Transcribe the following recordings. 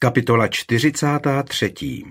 Kapitola 43.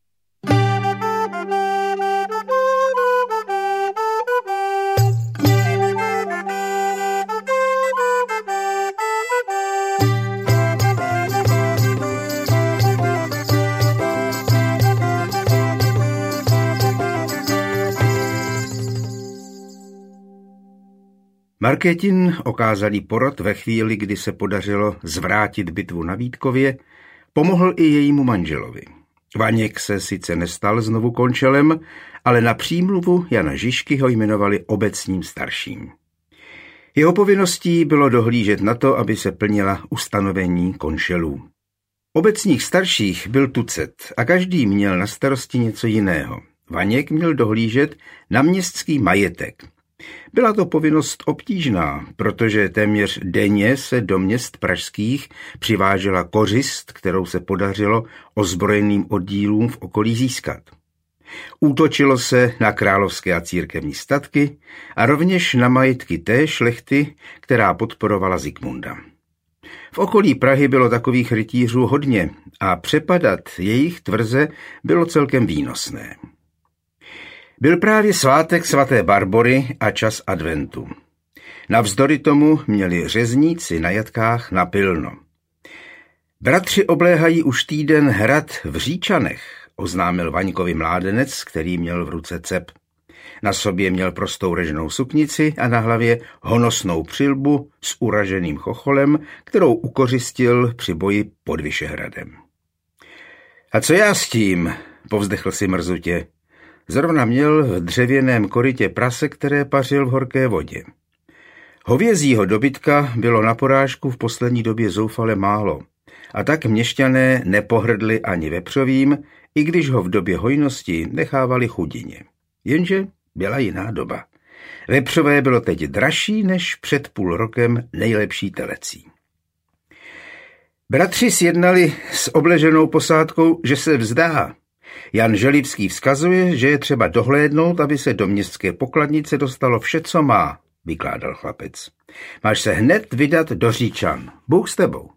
Markétin okázalý porod ve chvíli, kdy se podařilo zvrátit bitvu na Vítkově, pomohl i jejímu manželovi. Vaněk se sice nestal znovu končelem, ale na přímluvu Jana Žižky ho jmenovali obecním starším. Jeho povinností bylo dohlížet na to, aby se plnila ustanovení konšelů. Obecních starších byl tucet a každý měl na starosti něco jiného. Vaněk měl dohlížet na městský majetek. Byla to povinnost obtížná, protože téměř denně se do měst pražských přivážela kořist, kterou se podařilo ozbrojeným oddílům v okolí získat. Útočilo se na královské a církevní statky a rovněž na majetky té šlechty, která podporovala Zikmunda. V okolí Prahy bylo takových rytířů hodně a přepadat jejich tvrze bylo celkem výnosné. Byl právě svátek svaté Barbory a čas adventu. Navzdory tomu měli řezníci na jatkách napilno. Bratři obléhají už týden hrad v Říčanech, oznámil Vaňkovi mládenec, který měl v ruce cep. Na sobě měl prostou režnou suknici a na hlavě honosnou přilbu s uraženým chocholem, kterou ukořistil při boji pod Vyšehradem. A co já s tím? Povzdechl si mrzutě. Zrovna měl v dřevěném korytě prase, které pařil v horké vodě. Hovězího dobytka bylo na porážku v poslední době zoufale málo a tak měšťané nepohrdli ani vepřovým, i když ho v době hojnosti nechávali chudině. Jenže byla jiná doba. Vepřové bylo teď dražší než před půl rokem nejlepší telecí. Bratři sjednali s obleženou posádkou, že se vzdá. Jan Želivský vzkazuje, že je třeba dohlédnout, aby se do městské pokladnice dostalo vše, co má, vykládal chlapec. Máš se hned vydat do Říčan. Bůh s tebou.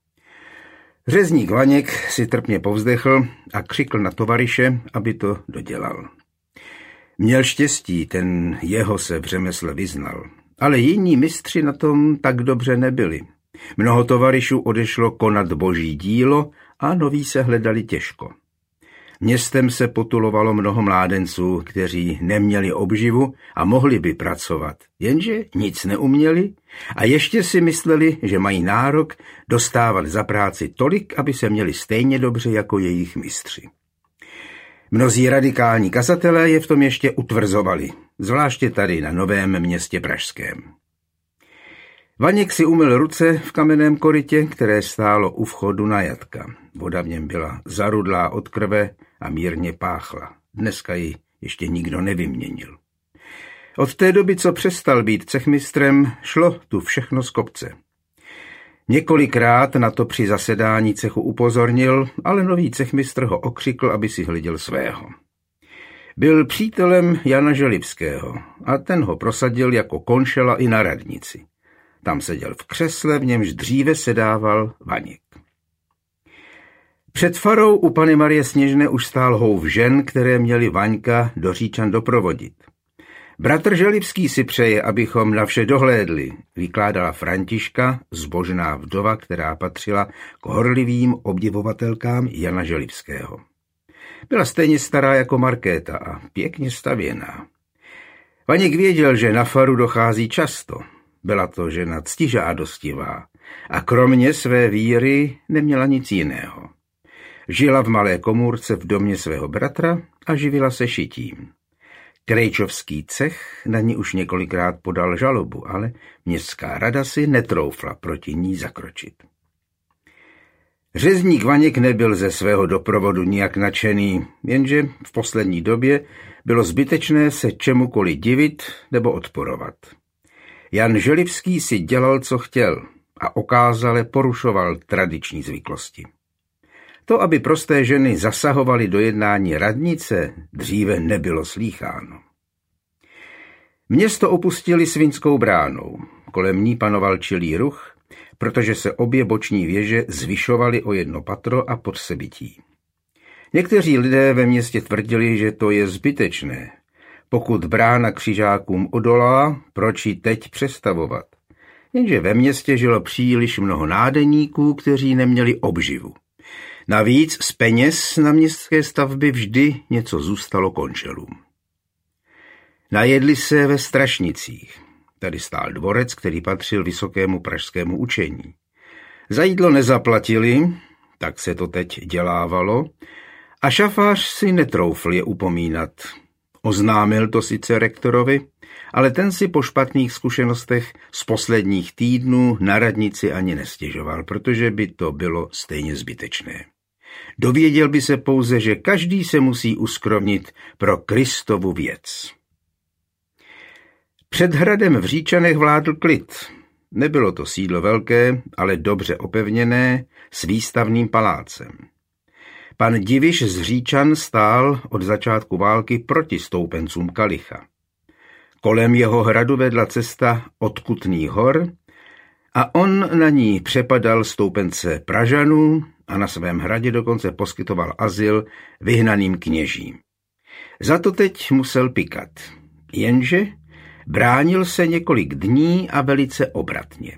Řezník Vaněk si trpně povzdechl a křikl na tovaryše, aby to dodělal. Měl štěstí, ten jeho se v řemesle vyznal, ale jiní mistři na tom tak dobře nebyli. Mnoho tovaryšů odešlo konat boží dílo a noví se hledali těžko. Městem se potulovalo mnoho mládenců, kteří neměli obživu a mohli by pracovat, jenže nic neuměli a ještě si mysleli, že mají nárok dostávat za práci tolik, aby se měli stejně dobře jako jejich mistři. Mnozí radikální kazatelé je v tom ještě utvrzovali, zvláště tady na Novém Městě pražském. Vaněk si umyl ruce v kamenném korytě, které stálo u vchodu na jatka. Voda v něm byla zarudlá od krve a mírně páchla. Dneska ji ještě nikdo nevyměnil. Od té doby, co přestal být cechmistrem, šlo tu všechno z kopce. Několikrát na to při zasedání cechu upozornil, ale nový cechmistr ho okřikl, aby si hleděl svého. Byl přítelem Jana Želivského a ten ho prosadil jako konšela i na radnici. Tam seděl v křesle, v němž dříve sedával Vaněk. Před farou u Panny Marie Sněžné už stál houv žen, které měli Vaňka do Říčan doprovodit. Bratr Želivský si přeje, abychom na vše dohlédli, vykládala Františka, zbožná vdova, která patřila k horlivým obdivovatelkám Jana Želivského. Byla stejně stará jako Markéta a pěkně stavěná. Vaněk věděl, že na faru dochází často. Byla to žena ctižádostivá a kromě své víry neměla nic jiného. Žila v malé komůrce v domě svého bratra a živila se šitím. Krejčovský cech na ní už několikrát podal žalobu, ale městská rada si netroufla proti ní zakročit. Řezník Vaněk nebyl ze svého doprovodu nijak nadšený, jenže v poslední době bylo zbytečné se čemukoliv divit nebo odporovat. Jan Želivský si dělal, co chtěl a okázale porušoval tradiční zvyklosti. To, aby prosté ženy zasahovaly do jednání radnice, dříve nebylo slýcháno. Město opustili Svinskou bránou. Kolem ní panoval čilý ruch, protože se obě boční věže zvyšovaly o jedno patro a pod sebití. Někteří lidé ve městě tvrdili, že to je zbytečné. Pokud brána křižákům odolala, proč ji teď přestavovat? Jenže ve městě žilo příliš mnoho nádeníků, kteří neměli obživu. Navíc z peněz na městské stavby vždy něco zůstalo končelům. Najedli se ve Strašnicích. Tady stál dvorec, který patřil vysokému pražskému učení. Za jídlo nezaplatili, tak se to teď dělávalo, a šafář si netroufl je upomínat. Oznámil to sice rektorovi, ale ten si po špatných zkušenostech z posledních týdnů na radnici ani nestěžoval, protože by to bylo stejně zbytečné. Dověděl by se pouze, že každý se musí uskromnit pro Kristovu věc. Před hradem v Říčanech vládl klid. Nebylo to sídlo velké, ale dobře opevněné, s výstavným palácem. Pan Diviš z Říčan stál od začátku války proti stoupencům Kalicha. Kolem jeho hradu vedla cesta od Kutných hor a on na ní přepadal stoupence Pražanů a na svém hradě dokonce poskytoval azyl vyhnaným kněžím. Za to teď musel pikat, jenže bránil se několik dní a velice obratně.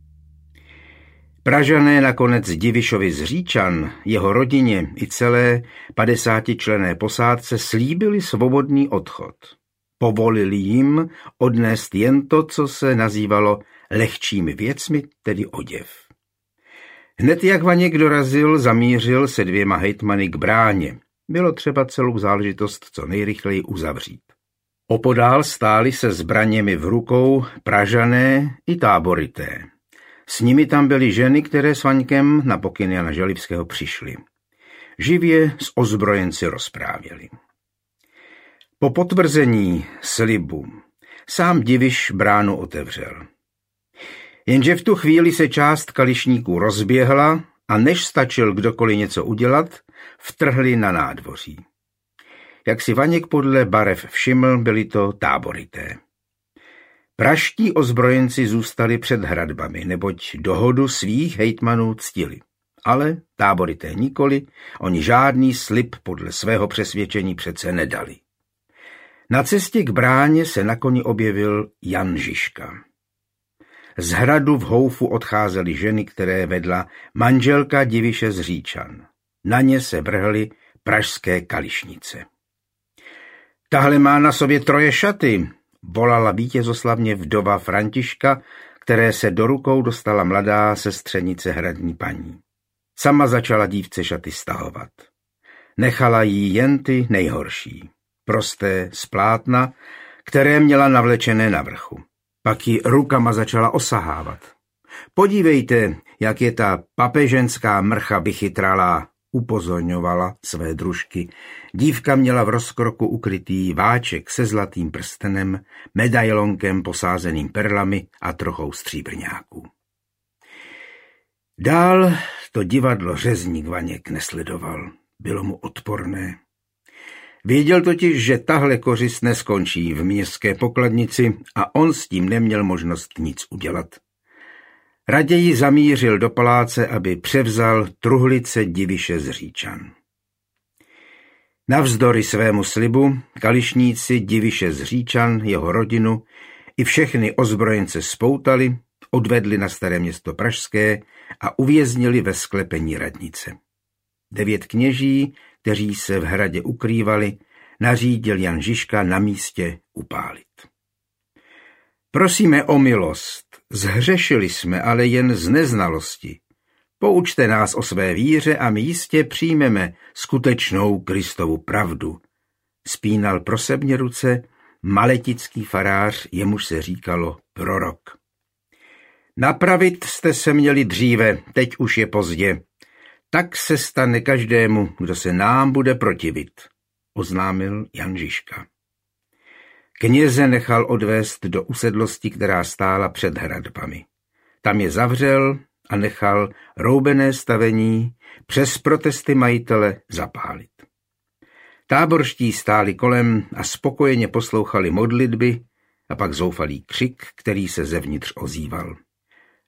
Pražané nakonec Divišovi z Říčan, jeho rodině i celé 50členné posádce slíbili svobodný odchod. Povolili jim odnést jen to, co se nazývalo lehčími věcmi, tedy oděv. Hned jak Vaněk dorazil, zamířil se 2 hejtmany k bráně. Bylo třeba celou záležitost co nejrychleji uzavřít. Opodál stáli se zbraněmi v rukou Pražané i táborité. S nimi tam byly ženy, které s Vaňkem na pokyn Jana Želivského přišly. Živě s ozbrojenci rozprávěli. Po potvrzení slibu sám Diviš bránu otevřel. Jenže v tu chvíli se část kališníků rozběhla a než stačil kdokoliv něco udělat, vtrhli na nádvoří. Jak si Vaněk podle barev všiml, byli to táborité. Praští ozbrojenci zůstali před hradbami, neboť dohodu svých hejtmanů ctili. Ale táborité nikoli, oni žádný slib podle svého přesvědčení přece nedali. Na cestě k bráně se na koni objevil Jan Žižka. Z hradu v houfu odcházely ženy, které vedla manželka Diviše z Říčan. Na ně se vrhly pražské kališnice. Tahle má na sobě 3 šaty, volala vítězoslavně vdova Františka, které se do rukou dostala mladá sestřenice hradní paní. Sama začala dívce šaty stahovat. Nechala jí jen ty nejhorší, prosté z plátna, které měla navlečené na vrchu. Pak ji rukama začala osahávat. Podívejte, jak je ta papeženská mrcha vychytralá, upozorňovala své družky. Dívka měla v rozkroku ukrytý váček se zlatým prstenem, medailonkem posázeným perlami a trochou stříbrňáků. Dál to divadlo řezník Vaněk nesledoval. Bylo mu odporné. Věděl totiž, že tahle kořist neskončí v městské pokladnici a on s tím neměl možnost nic udělat. Raději zamířil do paláce, aby převzal truhlice Diviše z Říčan. Navzdory svému slibu kališníci Diviše z Říčan, jeho rodinu i všechny ozbrojence spoutali, odvedli na Staré Město pražské a uvěznili ve sklepení radnice. 9 kněží, kteří se v hradě ukrývali, nařídil Jan Žižka na místě upálit. Prosíme o milost, zhřešili jsme, ale jen z neznalosti. Poučte nás o své víře a my jistě přijmeme skutečnou Kristovu pravdu. Spínal prosebně ruce maletický farář, jemuž se říkalo prorok. Napravit jste se měli dříve, teď už je pozdě. Tak se stane každému, kdo se nám bude protivit, oznámil Jan Žižka. Kněze nechal odvést do usedlosti, která stála před hradbami. Tam je zavřel a nechal roubené stavení přes protesty majitele zapálit. Táborští stáli kolem a spokojeně poslouchali modlitby a pak zoufalý křik, který se zevnitř ozýval.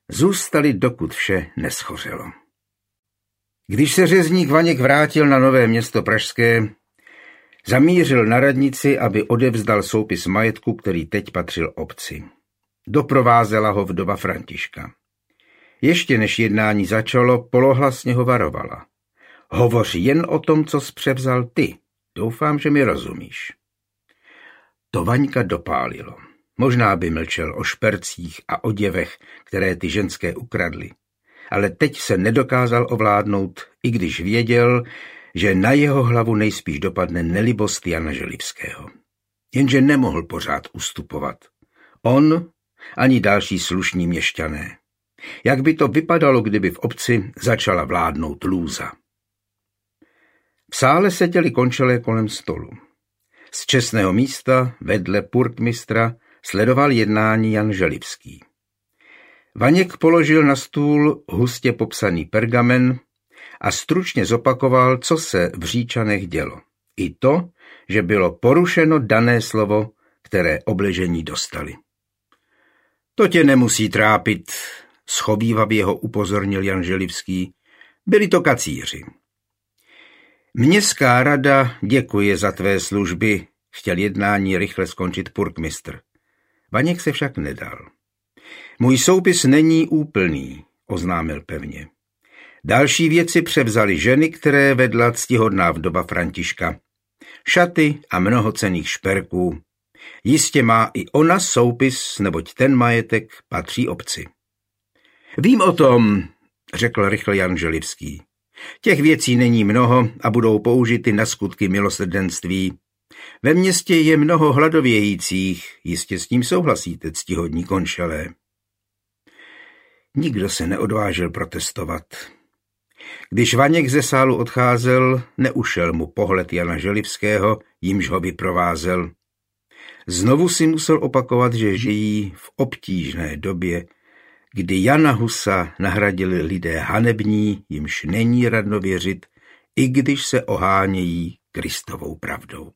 Zůstali, dokud vše neschořelo. Když se řezník Vaněk vrátil na Nové Město pražské, zamířil na radnici, aby odevzdal soupis majetku, který teď patřil obci. Doprovázela ho vdova Františka. Ještě než jednání začalo, polohlasně ho varovala. Hovoř jen o tom, co jsi převzal ty. Doufám, že mi rozumíš. To Vaňka dopálilo. Možná by mlčel o špercích a oděvech, které ty ženské ukradly. Ale teď se nedokázal ovládnout, i když věděl, že na jeho hlavu nejspíš dopadne nelibost Jana Želivského. Jenže nemohl pořád ustupovat. On ani další slušní měšťané. Jak by to vypadalo, kdyby v obci začala vládnout lůza? V sále seděli končelé kolem stolu. Z čestného místa vedle purkmistra sledoval jednání Jan Želivský. Vaněk položil na stůl hustě popsaný pergamen a stručně zopakoval, co se v Říčanech dělo. I to, že bylo porušeno dané slovo, které obležení dostali. To tě nemusí trápit, schovívavě ho upozornil Jan Želivský. Byli to kacíři. Městská rada děkuje za tvé služby, chtěl jednání rychle skončit purkmistr. Vaněk se však nedal. Můj soupis není úplný, oznámil pevně. Další věci převzaly ženy, které vedla ctihodná vdova Františka. Šaty a mnoho cenných šperků. Jistě má i ona soupis, neboť ten majetek patří obci. Vím o tom, řekl rychle Jan Želivský. Těch věcí není mnoho a budou použity na skutky milosrdenství. Ve městě je mnoho hladovějících, jistě s tím souhlasíte, ctihodní končelé. Nikdo se neodvážil protestovat. Když Vaněk ze sálu odcházel, neušel mu pohled Jana Želivského, jimž ho vyprovázel. Znovu si musel opakovat, že žijí v obtížné době, kdy Jana Husa nahradili lidé hanební, jimž není radno věřit, i když se ohánějí Kristovou pravdou.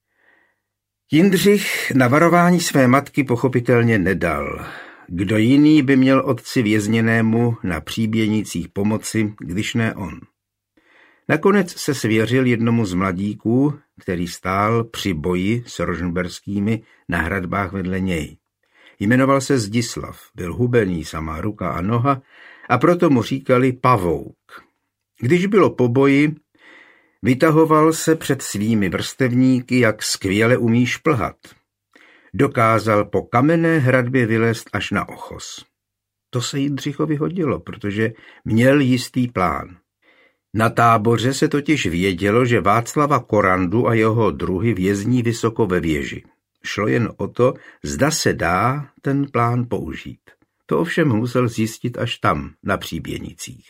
Jindřich na varování své matky pochopitelně nedal. Kdo jiný by měl otci vězněnému na Příběnicích pomoci, když ne on. Nakonec se svěřil jednomu z mladíků, který stál při boji s rožmberskými na hradbách vedle něj. Jmenoval se Zdislav, byl hubený, samá ruka a noha, a proto mu říkali Pavouk. Když bylo po boji, vytahoval se před svými vrstevníky, jak skvěle umí šplhat. Dokázal po kamenné hradbě vylézt až na ochos. To se Jindřichovi hodilo, protože měl jistý plán. Na Táboře se totiž vědělo, že Václava Korandu a jeho druhy vězní vysoko ve věži. Šlo jen o to, zda se dá ten plán použít. To ovšem musel zjistit až tam, na Příběnicích.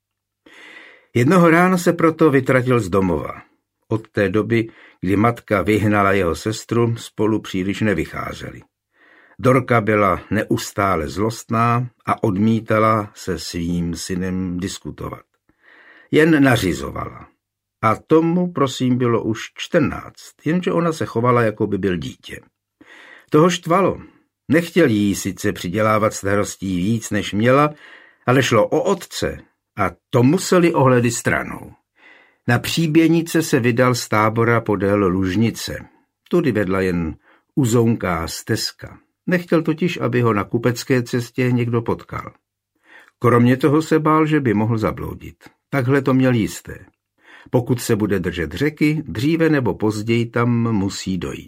Jednoho rána se proto vytratil z domova. Od té doby, kdy matka vyhnala jeho sestru, spolu příliš nevycházeli. Dorka byla neustále zlostná a odmítala se svým synem diskutovat. Jen nařizovala. A tomu, prosím, bylo už 14, jenže ona se chovala, jako by byl dítě. Toho štvalo. Nechtěl jí sice přidělávat starostí víc, než měla, ale šlo o otce a to museli ohledy stranou. Na Příběnice se vydal z Tábora podél Lužnice. Tudy vedla jen uzounká stezka. Nechtěl totiž, aby ho na kupecké cestě někdo potkal. Kromě toho se bál, že by mohl zabloudit. Takhle to měl jisté. Pokud se bude držet řeky, dříve nebo později tam musí dojít.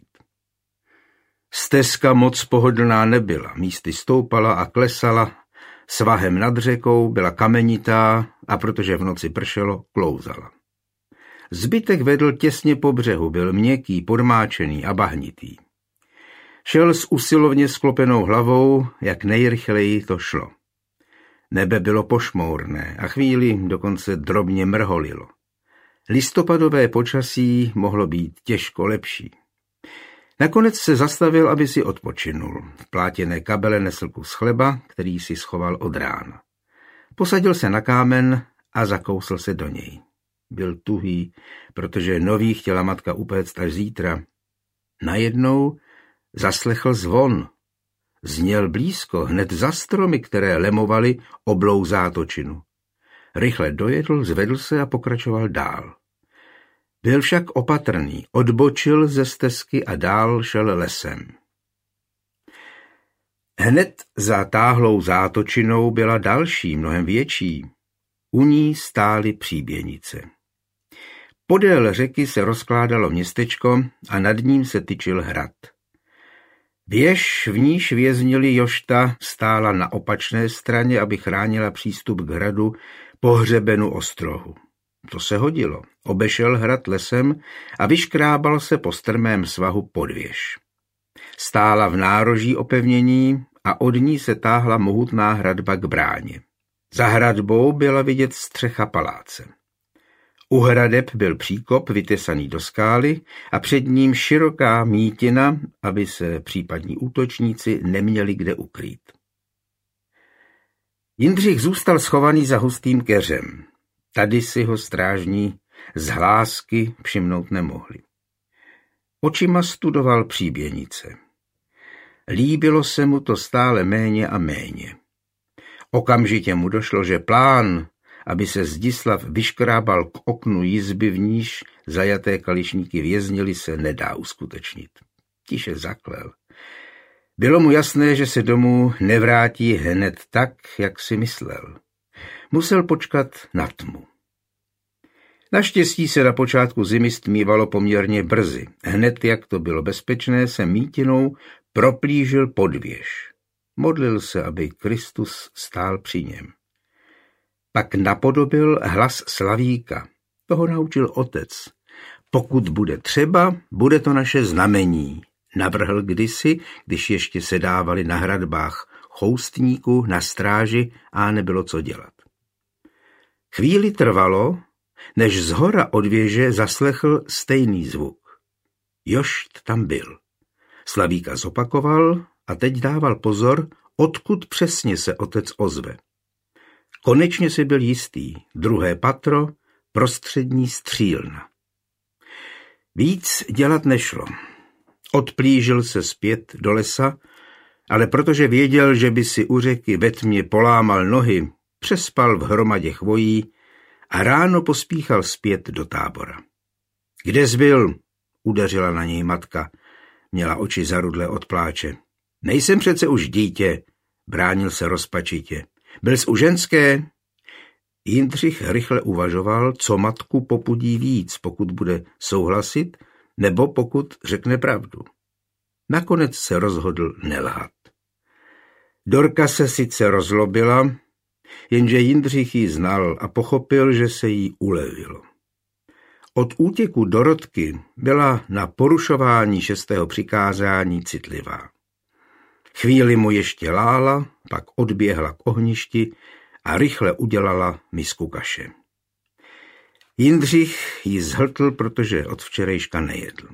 Stezka moc pohodlná nebyla, místy stoupala a klesala, svahem nad řekou byla kamenitá a protože v noci pršelo, klouzala. Zbytek vedl těsně po břehu, byl měkký, podmáčený a bahnitý. Šel s usilovně sklopenou hlavou, jak nejrychleji to šlo. Nebe bylo pošmourné a chvíli dokonce drobně mrholilo. Listopadové počasí mohlo být těžko lepší. Nakonec se zastavil, aby si odpočinul. V plátěné kabele nesl kus chleba, který si schoval od rána. Posadil se na kámen a zakousl se do něj. Byl tuhý, protože nový chtěla matka upéct až zítra. Najednou zaslechl zvon. zněl blízko, hned za stromy, které lemovaly oblou zátočinu. Rychle dojedl, zvedl se a pokračoval dál. Byl však opatrný, odbočil ze stezky a dál šel lesem. Hned za táhlou zátočinou byla další, mnohem větší. U ní stály příběnice. Podél řeky se rozkládalo městečko a nad ním se tyčil hrad. Věž, v níž věznili Jošta, stála na opačné straně, aby chránila přístup k hradu po hřebenu ostrohu. To se hodilo. Obešel hrad lesem a vyškrábal se po strmém svahu pod věž. Stála v nároží opevnění a od ní se táhla mohutná hradba k bráně. Za hradbou byla vidět střecha paláce. U hradeb byl příkop vytesaný do skály a před ním široká mítina, aby se případní útočníci neměli kde ukrýt. Jindřich zůstal schovaný za hustým keřem. Tady si ho strážní z hlásky všimnout nemohli. Očima studoval příběnice. Líbilo se mu to stále méně a méně. Okamžitě mu došlo, že plán, aby se Zdislav vyškrábal k oknu jizby, v níž zajaté kališníky věznili, se nedá uskutečnit. Tiše zaklel. Bylo mu jasné, že se domů nevrátí hned tak, jak si myslel. Musel počkat na tmu. Naštěstí se na počátku zimy stmívalo poměrně brzy. Hned, jak to bylo bezpečné, se mítinou proplížil pod věž. Modlil se, aby Kristus stál při něm. Pak napodobil hlas Slavíka. Toho naučil otec. Pokud bude třeba, bude to naše znamení. Navrhl kdysi, když ještě sedávali na hradbách choustníků na stráži a nebylo co dělat. Chvíli trvalo, než zhora od věže zaslechl stejný zvuk. Jošt tam byl. Slavíka zopakoval a teď dával pozor, odkud přesně se otec ozve. Konečně si byl jistý. Druhé patro, prostřední střílna. Víc dělat nešlo. Odplížil se zpět do lesa, ale protože věděl, že by si u řeky ve tmě polámal nohy, přespal v hromadě chvojí a ráno pospíchal zpět do tábora. Kde jsi byl? Udeřila na něj matka. Měla oči zarudlé od pláče. Nejsem přece už dítě, bránil se rozpačitě. Byl jsi u ženské? Jindřich rychle uvažoval, co matku popudí víc, pokud bude souhlasit, nebo pokud řekne pravdu. Nakonec se rozhodl nelhat. Dorka se sice rozlobila, jenže Jindřich ji znal a pochopil, že se jí ulevilo. Od útěku Dorotky byla na porušování 6. přikázání citlivá. Chvíli mu ještě lála, pak odběhla k ohništi a rychle udělala misku kaše. Jindřich ji zhltl, protože od včerejška nejedl.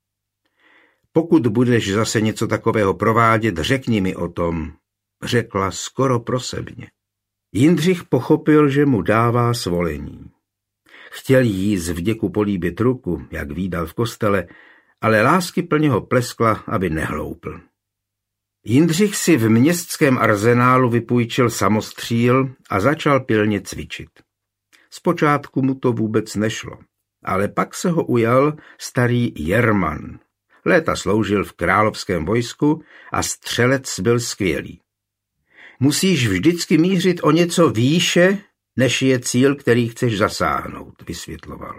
Pokud budeš zase něco takového provádět, řekni mi o tom, řekla skoro prosebně. Jindřich pochopil, že mu dává svolení. Chtěl jí z vděku políbit ruku, jak vídal v kostele, ale láskyplně ho pleskla, aby nehloupl. Jindřich si v městském arzenálu vypůjčil samostříl a začal pilně cvičit. Zpočátku mu to vůbec nešlo, ale pak se ho ujal starý Jerman. Léta sloužil v královském vojsku a střelec byl skvělý. Musíš vždycky mířit o něco výše, než je cíl, který chceš zasáhnout, vysvětloval.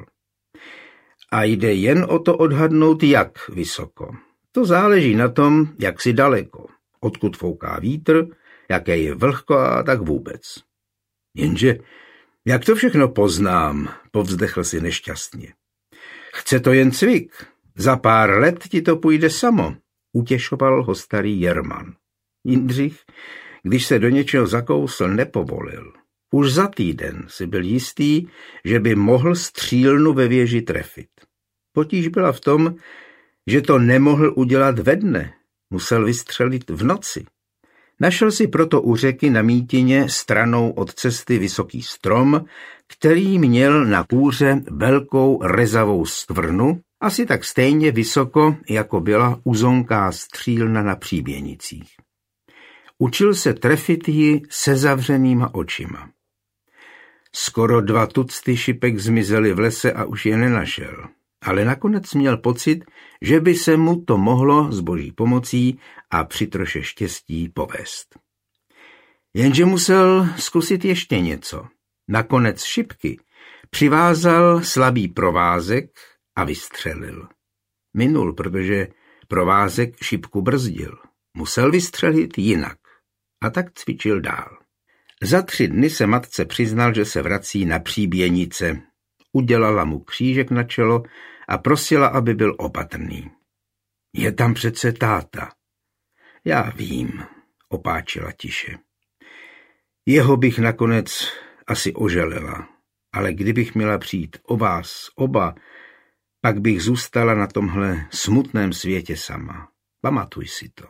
A jde jen o to odhadnout, jak vysoko. To záleží na tom, jak si daleko, odkud fouká vítr, jaké je vlhko a tak vůbec. Jenže, jak to všechno poznám, povzdechl si nešťastně. Chce to jen cvik, za pár let ti to půjde samo, utěšoval ho starý Jerman. Jindřich, když se do něčeho zakousl, nepovolil. Už za týden si byl jistý, že by mohl střílnu ve věži trefit. Potíž byla v tom, že to nemohl udělat ve dne, musel vystřelit v noci. Našel si proto u řeky na mítině stranou od cesty vysoký strom, který měl na kůře velkou rezavou skvrnu, asi tak stejně vysoko, jako byla uzonká střílna na příběnicích. Učil se trefit ji se zavřenýma očima. Skoro 2 tucty šipek zmizely v lese a už je nenašel, ale nakonec měl pocit, že by se mu to mohlo s boží pomocí a při troše štěstí povést. Jenže musel zkusit ještě něco. Nakonec šipky přivázal slabý provázek a vystřelil. Minul, protože provázek šipku brzdil. Musel vystřelit jinak. A tak cvičil dál. Za 3 dny se matce přiznal, že se vrací na Příběnice. Udělala mu křížek na čelo a prosila, aby byl opatrný. Je tam přece táta. Já vím, opáčila tiše. Jeho bych nakonec asi oželela, ale kdybych měla přijít o vás oba, pak bych zůstala na tomhle smutném světě sama. Pamatuj si to.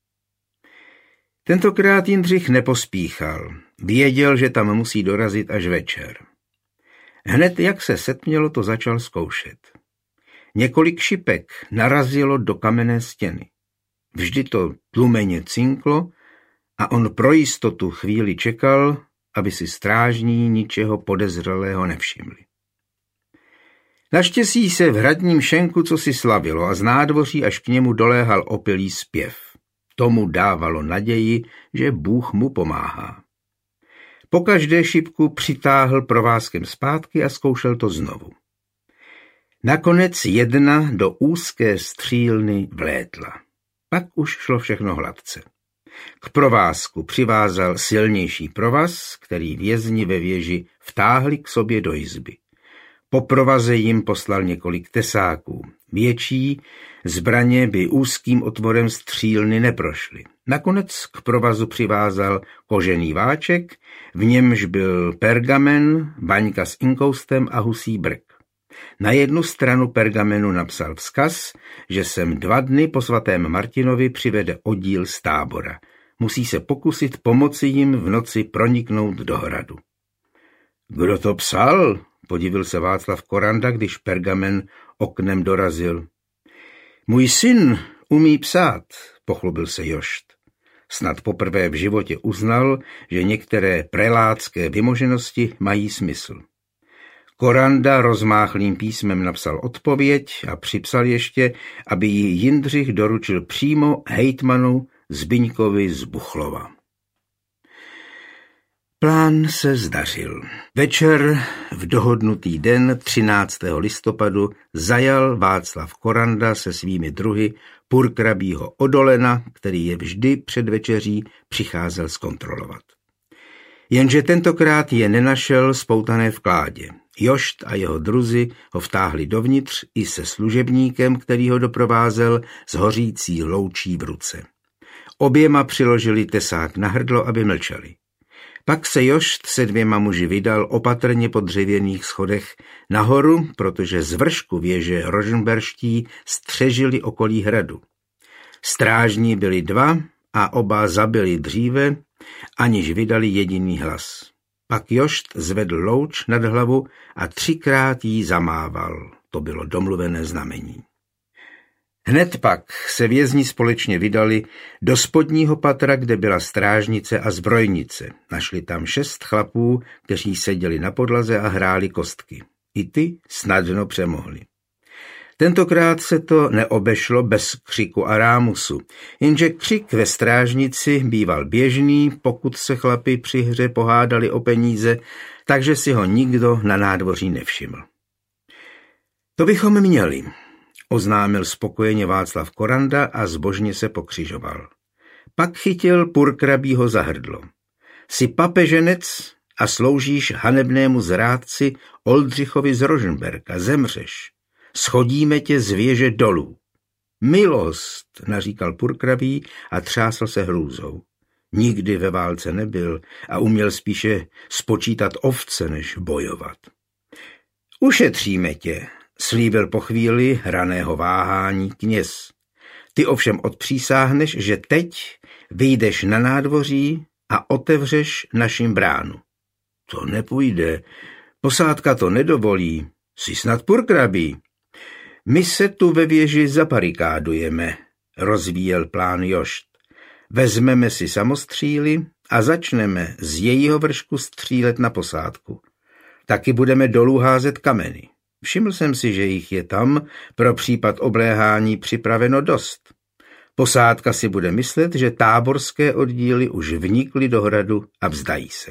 Tentokrát Jindřich nepospíchal. Věděl, že tam musí dorazit až večer. Hned jak se setmělo, to začal zkoušet. Několik šipek narazilo do kamenné stěny. Vždy to tlumeně cinklo a on pro jistotu chvíli čekal, aby si strážní ničeho podezřelého nevšimli. Naštěstí se v hradním šenku cosi slavilo a z nádvoří až k němu doléhal opilý zpěv. Tomu dávalo naději, že Bůh mu pomáhá. Po každé šipku přitáhl provázkem zpátky a zkoušel to znovu. Nakonec jedna do úzké střílny vlétla. Pak už šlo všechno hladce. K provázku přivázal silnější provaz, který vězni ve věži vtáhli k sobě do izby. Po provaze jim poslal několik tesáků. Větší zbraně by úzkým otvorem střílny neprošly. Nakonec k provazu přivázal kožený váček, v němž byl pergamen, baňka s inkoustem a husí brk. Na jednu stranu pergamenu napsal vzkaz, že sem 2 dny po svatém Martinovi přivede oddíl z Tábora. Musí se pokusit pomoci jim v noci proniknout do hradu. Kdo to psal? Podivil se Václav Koranda, když pergamen oknem dorazil. Můj syn umí psát, pochlubil se Jošt. Snad poprvé v životě uznal, že některé prelátské vymoženosti mají smysl. Koranda rozmáchlým písmem napsal odpověď a připsal ještě, aby ji Jindřich doručil přímo hejtmanu Zbyňkovi z Buchlova. Plán se zdařil. Večer v dohodnutý den 13. listopadu zajal Václav Koranda se svými druhy purkrabího Odolena, který je vždy před večeří přicházel zkontrolovat. Jenže tentokrát je nenašel spoutané v kládě. Jošt a jeho druzi ho vtáhli dovnitř i se služebníkem, který ho doprovázel s hořící loučí v ruce. Oběma přiložili tesák na hrdlo, aby mlčeli. Pak se Jošt se 2 muži vydal opatrně po dřevěných schodech nahoru, protože z vršku věže rožmberští střežili okolí hradu. Strážní byli 2 a oba zabili dříve, aniž vydali jediný hlas. Pak Jošt zvedl louč nad hlavu a 3krát jí zamával. To bylo domluvené znamení. Hned pak se vězni společně vydali do spodního patra, kde byla strážnice a zbrojnice. Našli tam 6 chlapů, kteří seděli na podlaze a hráli kostky. I ty snadno přemohli. Tentokrát se to neobešlo bez křiku a rámusu, jenže křik ve strážnici býval běžný, pokud se chlapi při hře pohádali o peníze, takže si ho nikdo na nádvoří nevšiml. To bychom měli, oznámil spokojeně Václav Koranda a zbožně se pokřižoval. Pak chytil purkrabího za hrdlo. Jsi papeženec a sloužíš hanebnému zrádci Oldřichovi z Rožmberka, zemřeš. Schodíme tě z věže dolů. Milost, naříkal purkrabí a třásl se hrůzou. Nikdy ve válce nebyl a uměl spíše spočítat ovce, než bojovat. Ušetříme tě, slíbil po chvíli raného váhání kněz. Ty ovšem odpřísáhneš, že teď vyjdeš na nádvoří a otevřeš našim bránu. To nepůjde, posádka to nedovolí, jsi snad purkrabí. My se tu ve věži zabarikádujeme, rozvíjel plán Jošt. Vezmeme si samostříly a začneme z jejího vršku střílet na posádku. Taky budeme dolů házet kameny. Všiml jsem si, že jich je tam pro případ obléhání připraveno dost. Posádka si bude myslet, že táborské oddíly už vnikly do hradu a vzdají se.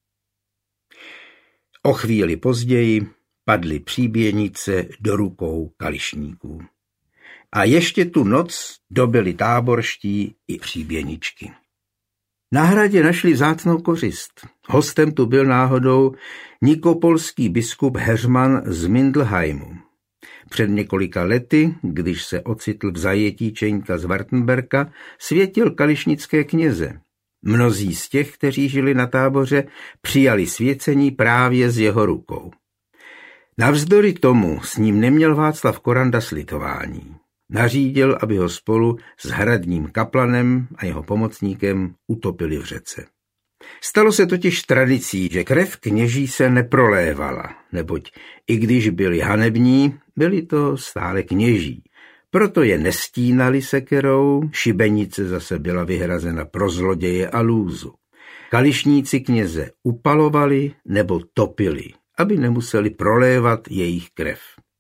O chvíli později padly příběnice do rukou kališníků. A ještě tu noc dobyli táborští i příběničky. Na hradě našli vzácnou kořist. Hostem tu byl náhodou nikopolský biskup Heřman z Mindelheimu. Před několika lety, když se ocitl v zajetí Čeňka z Wartenberka, světil kališnické kněze. Mnozí z těch, kteří žili na táboře, přijali svěcení právě z jeho rukou. Navzdory tomu s ním neměl Václav Koranda slitování. Nařídil, aby ho spolu s hradním kaplanem a jeho pomocníkem utopili v řece. Stalo se totiž tradicí, že krev kněží se neprolévala, neboť i když byli hanební, byli to stále kněží. Proto je nestínali sekerou, šibenice zase byla vyhrazena pro zloděje a lůzu. Kališníci kněze upalovali nebo topili, aby nemuseli prolévat jejich krev.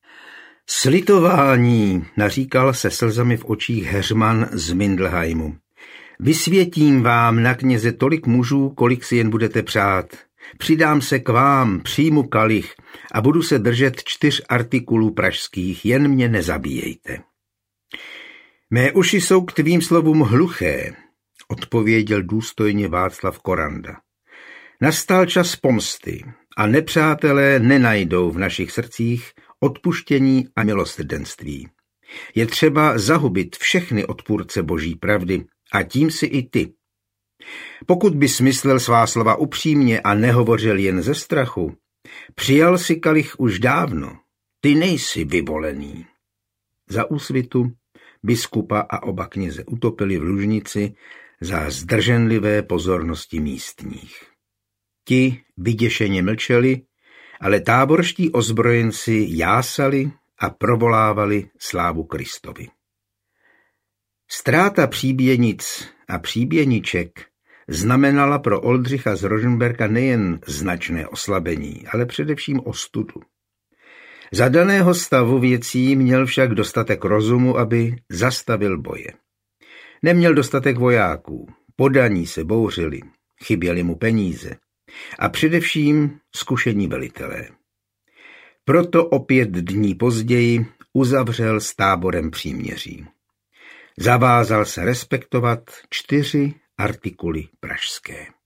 Slitování, naříkal se slzami v očích Heřman z Mindelheimu. Vysvětím vám na kněze tolik mužů, kolik si jen budete přát. Přidám se k vám, přijmu kalich a budu se držet 4 artikulů pražských, jen mě nezabíjejte. Mé uši jsou k tvým slovům hluché, odpověděl důstojně Václav Koranda. Nastal čas pomsty a nepřátelé nenajdou v našich srdcích odpuštění a milosrdenství. Je třeba zahubit všechny odpůrce boží pravdy a tím si i ty. Pokud bys myslel svá slova upřímně a nehovořil jen ze strachu, přijal si kalich už dávno, ty nejsi vyvolený. Za úsvitu biskupa a oba kněze utopili v lužnici za zdrženlivé pozornosti místních. Ti vyděšeně mlčeli, ale táborští ozbrojenci jásali a provolávali slávu Kristovi. Ztráta příběnic a příběniček znamenala pro Oldřicha z Rožmberka nejen značné oslabení, ale především ostudu. Za daného stavu věcí měl však dostatek rozumu, aby zastavil boje. Neměl dostatek vojáků, podaní se bouřili, chyběly mu peníze a především zkušení velitelé. Proto o 5 dní později uzavřel s táborem příměří. Zavázal se respektovat 4 artikuly pražské.